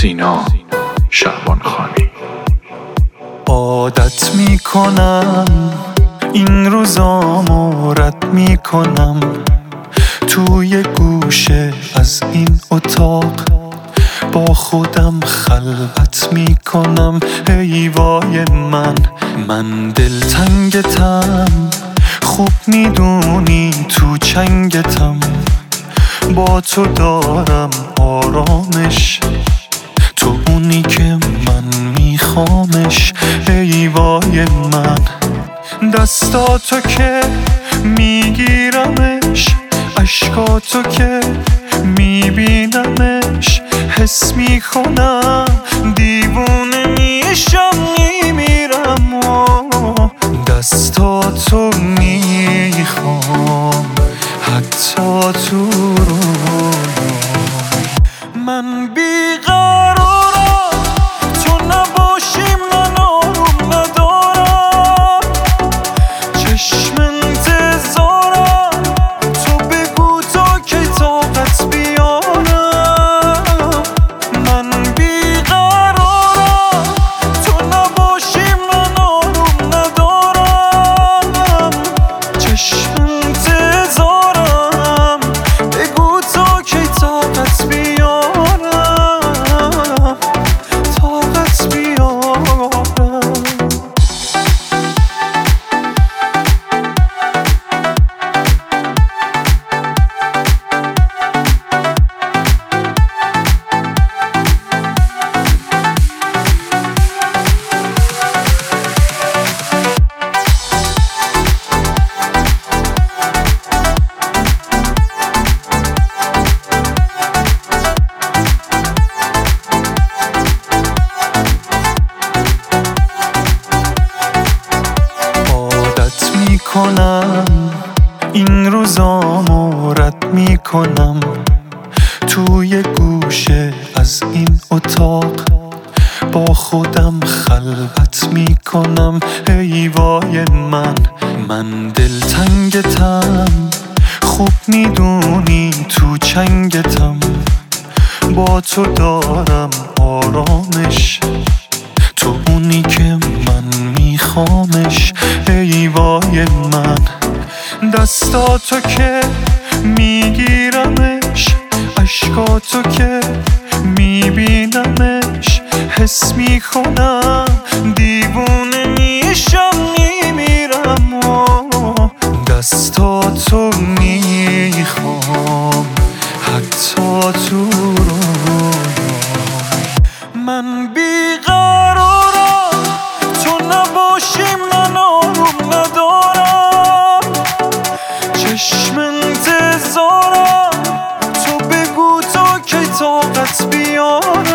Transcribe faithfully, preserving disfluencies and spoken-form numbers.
سینا شعبانخانی. عادت میکنم این روزامو رد میکنم، توی گوشه از این اتاق با خودم خلوت میکنم. ای وای من من دلتنگتم، خوب میدونی تو چنگتم، با تو دارم آرامش، تو اونی که من میخوامش. ای وای من دستاتو که میگیرمش، عشقاتو که میبینمش، حس میکنم دیوونه میشم میمیرم و دستاتو میخوام حتی تو رویام. من بیقرارم تو نباشیم، من آروم ندارم، چشم انتظارم تو بگو تا کی طاقت بیارم. من بیقرارم تو نباشیم، من آروم ندارم، چشم انتظارم بگو تا کی طاقت بیارم، طاقت بیارم. کنم این روزامو رد میکنم، توی گوشه از این اتاق با خودم خلوت میکنم. ای وای من من دلتنگتم، خوب میدونی تو چنگتم، با تو دارم آرامش، تو اونی که من میخوامش. ای وای من دستاتو که میگیرمش، عشقاتو که میبینمش، حس میکنم دیوونه میشم میمیرم و دستاتو میخوام حتی تو رویام. من بیقرارم تو نباشیم، من آروم ندارم، چشم انتظارم تو بگو تا کی طاقت بیارم.